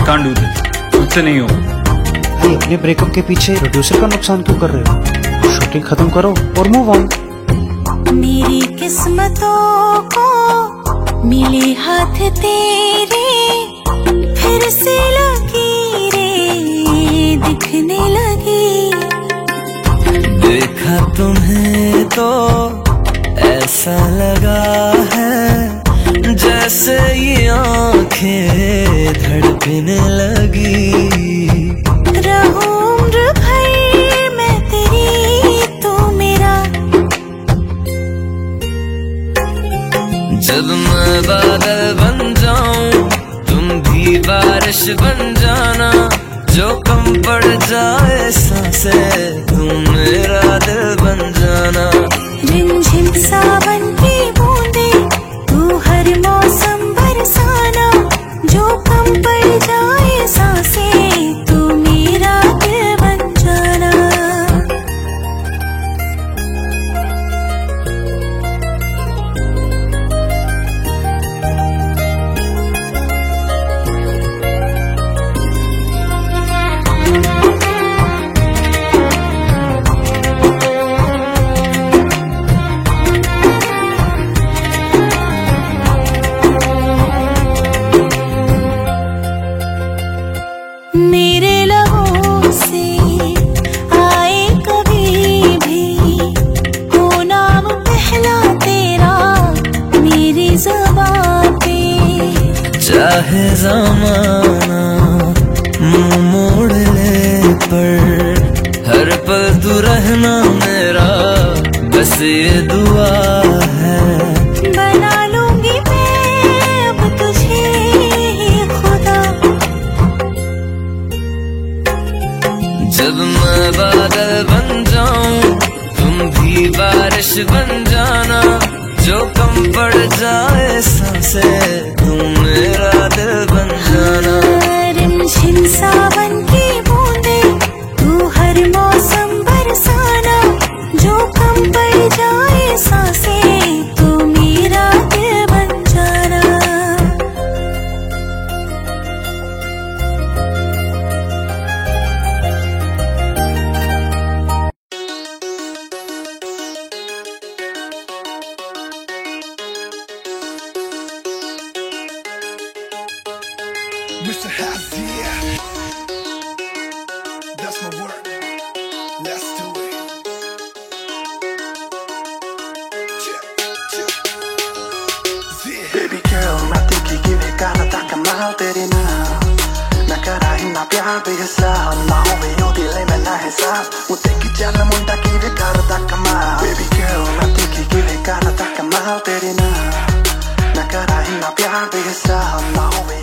Can't do this, मुझसे नहीं होगा। भाई अपने ब्रेकअप के पीछे प्रोड्यूसर का नुकसान क्यों कर रहे हो? शूटिंग खत्म करो और मूव ऑन। मेरी किस्मतों को मिले हाथ तेरे, फिर से लकीरें दिखने लगी। देखा तुम्हें तो ऐसा लगा है जैसे ये आंखें धड़कने लगी। रहूं उम्र भर मैं तेरी, तू मेरा। जब मैं बादल बन जाऊं तुम भी बारिश बन जाना, जो कम पड़ जाए सांसें तुम मेरा दिल बन जाना। रिमझिम सावन की बूंदे तू हर मौसम बरसाना, जो कम पड़ जाए सांसें तू मेरा दिल बन जाना। मेरे लबों से आए कभी भी हो नाम पहला तेरा मेरी ज़बां पे। चाहे ज़माना मुंह मोड़ ले पर हर पल तू रहना मेरा, बस ये दुआ है। बना लूंगी मैं अब तुझे खुदा। जब मैं बादल बन जाऊं तुम भी बारिश बन जाना, जो कम पड़ जाए सांसें तुम मेरा दिल बन जाना। रिमझिम सावन की बूंदे तू हर मौसम बरसाना, जो कम पड़ जाए सांसें तू मेरा दिल बन जाना। Mr. Hazy, that's my word. Let's do it. Baby girl, मैं तुझी किवे करता कमाल तेरे नाल, मैं करा इन्ना प्यार बेहिसाब, ना होवे ओदी ले मैं ना हिसाब, मुझे की चल मुंडा किवे करता कमाल। Baby girl, मैं तुझी किवे करता कमाल तेरे नाल, मैं करा इन्ना प्यार बेहिसाब, ना होवे